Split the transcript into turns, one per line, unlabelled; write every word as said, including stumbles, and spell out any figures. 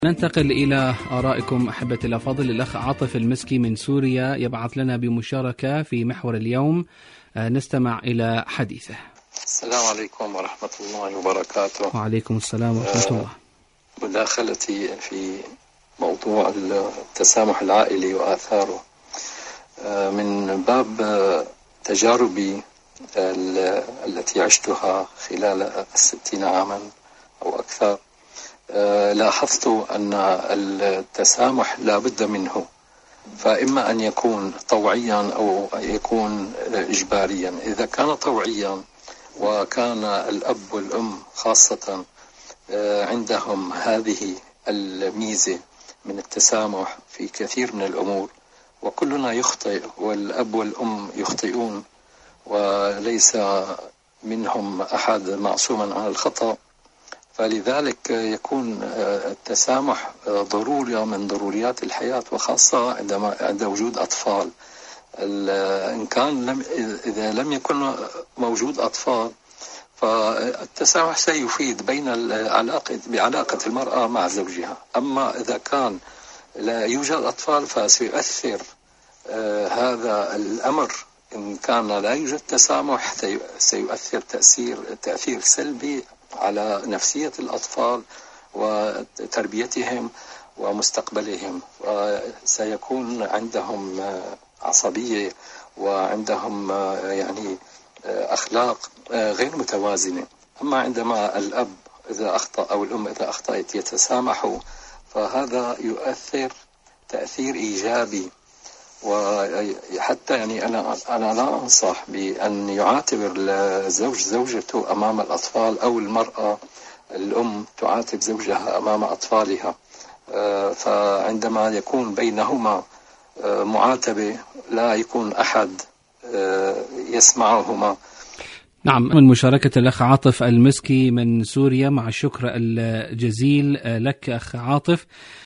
ننتقل إلى آرائكم أحبتي الأفاضل. الأخ عاطف المسكي من سوريا يبعث لنا بمشاركة في محور اليوم، نستمع إلى حديثه.
السلام عليكم ورحمة الله وبركاته.
وعليكم السلام ورحمة الله.
مداخلتي في موضوع التسامح العائلي وآثاره من باب تجاربي التي عشتها خلال الستين عاما أو أكثر. لاحظت أن التسامح لا بد منه، فإما أن يكون طوعيا أو يكون إجباريا. إذا كان طوعيا وكان الأب والأم خاصة عندهم هذه الميزة من التسامح في كثير من الأمور، وكلنا يخطئ والأب والأم يخطئون وليس منهم أحد معصوما عن الخطأ، فلذلك يكون التسامح ضرورة من ضروريات الحياة، وخاصة عندما عند وجود أطفال. إن كان لم إذا لم يكن موجود أطفال فالتسامح سيفيد بين العلاقة بعلاقة المرأة مع زوجها. أما إذا كان لا يوجد أطفال فسيؤثر هذا الأمر، إن كان لا يوجد تسامح سيؤثر تأثير تأثير سلبي على نفسية الأطفال وتربيتهم ومستقبلهم، وسيكون عندهم عصبية وعندهم يعني أخلاق غير متوازنة. أما عندما الأب إذا أخطأ أو الأم إذا أخطأت يتسامحوا، فهذا يؤثر تأثير إيجابي. وحتى يعني أنا أنا لا أنصح بأن يعاتب الزوج زوجته أمام الأطفال، أو المرأة الأم تعاتب زوجها أمام أطفالها. فعندما يكون بينهما معاتبة لا يكون أحد يسمعهما.
نعم، من مشاركة الأخ عاطف المسكي من سوريا، مع الشكر الجزيل لك أخ عاطف.